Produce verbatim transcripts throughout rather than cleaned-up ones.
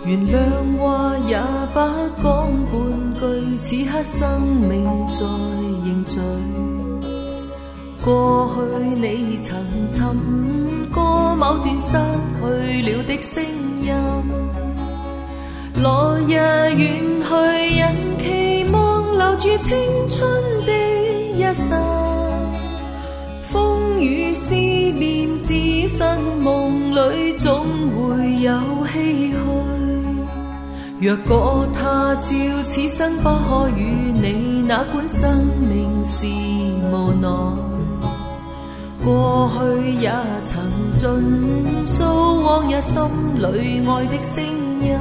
原諒話也不講半句，此刻生命在凝聚。過去你曾尋過某段失去了的聲音，來日遠去人期望留住青春的一生，風雨思念置身夢裏總會有唏噓。若果他朝此生不可與你，哪管生命是無奈。過去也曾盡訴往日心裏愛的聲音，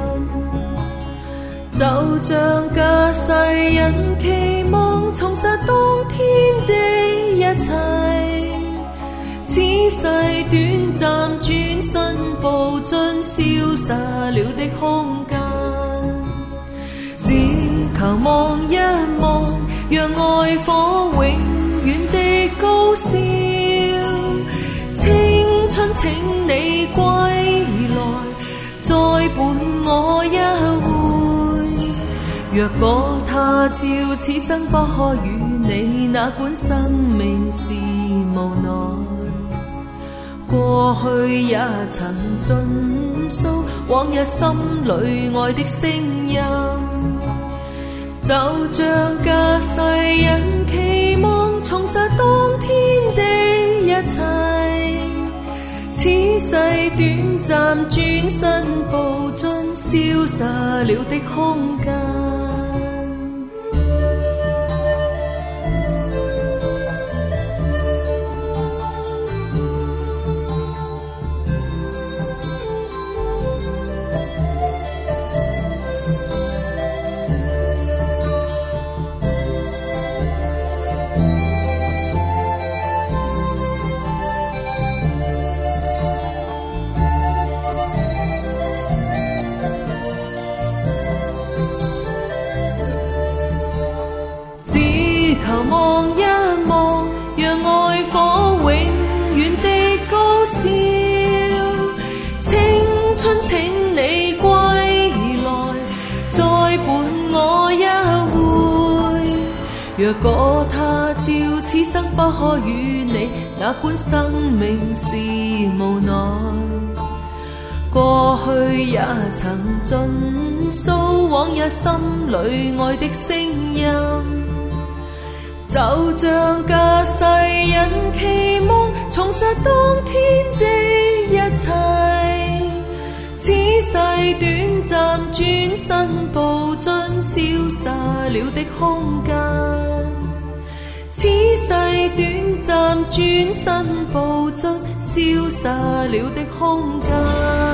就像隔世人期望重拾當天的一切，此世短暫轉身步進消失了的空間，只求望一望，讓愛火永遠的高燒。青春請你歸來，再伴我一回。若果他朝此生不可與你，哪管生命是無奈。過去也曾盡訴往日心裏愛的聲音，就像隔世人期望重拾當天的一切，此世短暫轉身步進消失了的空間。求望一望，讓愛火永遠的高燒。青春請你歸來，再伴我一回。若果他朝此生不可與你，哪管生命是無奈。過去也曾盡訴往日心裏愛的聲音，就像隔世人期望重拾當天的一切，此世短暫轉身步進消失了的空間，此世短暫轉身步進消失了的空間。